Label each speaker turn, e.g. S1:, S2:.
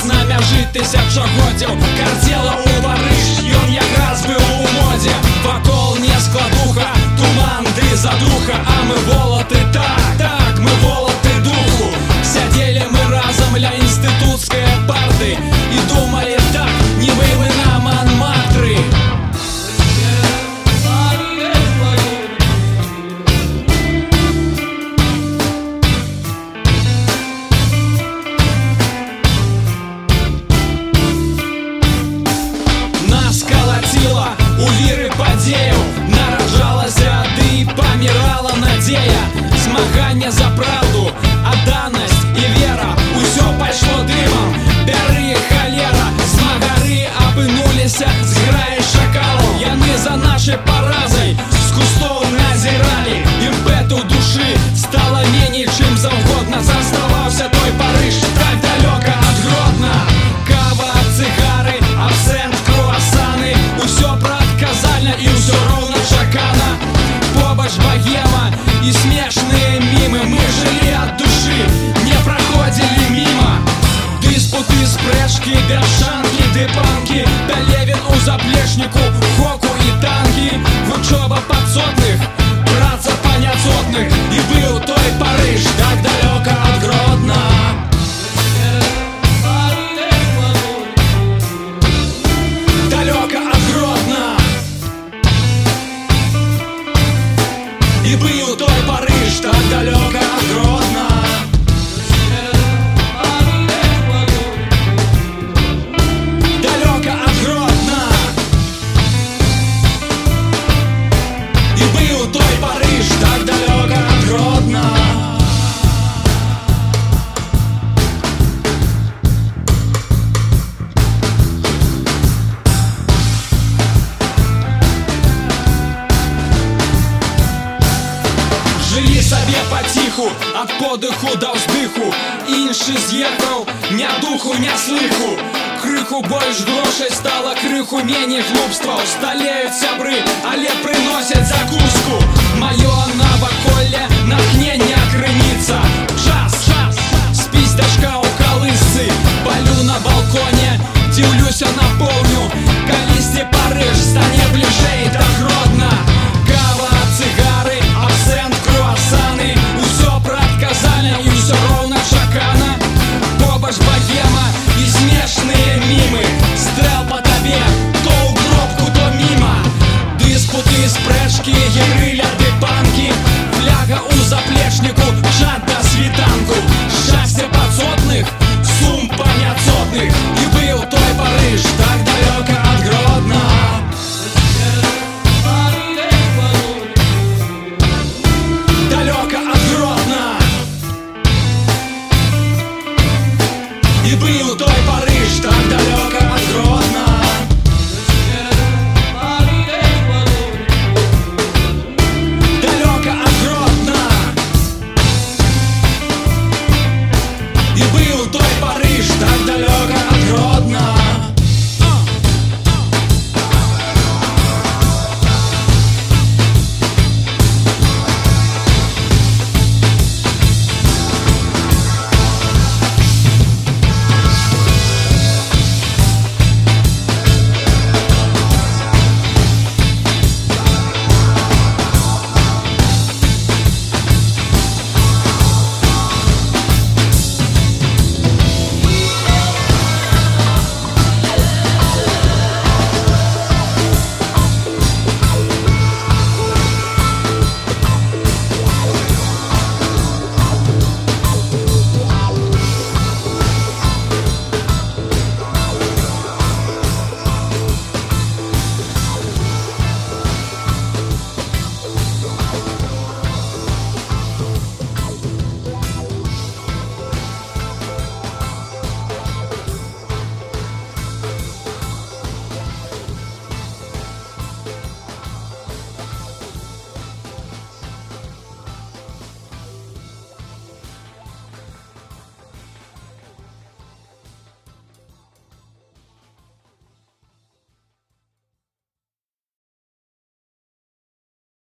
S1: на мяжы тысячагоддзяў кардзела ў Барыж, ён якраз быў у модзе. Вакол не складуха, туман ды задуха, а мы волаты, так, мы волаты духу. Сядзелі мы разам ля інстытуцкай парты і думалі так, нібы мы на Манмартры. У віры падзеяў нараджалася ды памірала надзея. Змаганне за праўду, адданасць і вера, усё пайшло дымам. Бяры, халера, змагары апынуліся з граі шакалаў. Яны за нашай паразай з кустоў назіралі. Імпэту душы стала меней, чым заўгодна. Заставаўся той Парыж так далёка ад Гродна. Кава, цыгары, абсент, круасаны, усё прадказальна і ўсё роўна чакана. Побач багема і смешныя мімы, мы жылі ад душы, не праходзілі міма. Дыспуты, спрэчкі, бяшанкі ды панкі, Пелевін у заплечніку, хоку і танкі. Вучоба падсотных, праца па няцотных, і быў той Парыж так далёка ад Гродна. Далёка ад Гродна. І быў той Парыж так далёка ад Гродна. Далёка ад Гродна. І быў той Парыж так далёка ад Гродна. Жылі сабе паціху, ад подыху да ўздыху. Іншы з'ехаў, ня духу, ня слыху. Крыху больш грошай стала, крыху меней глупстваў. Сталеюць сябры, але прыносяць закуску. Маё наваколле натхне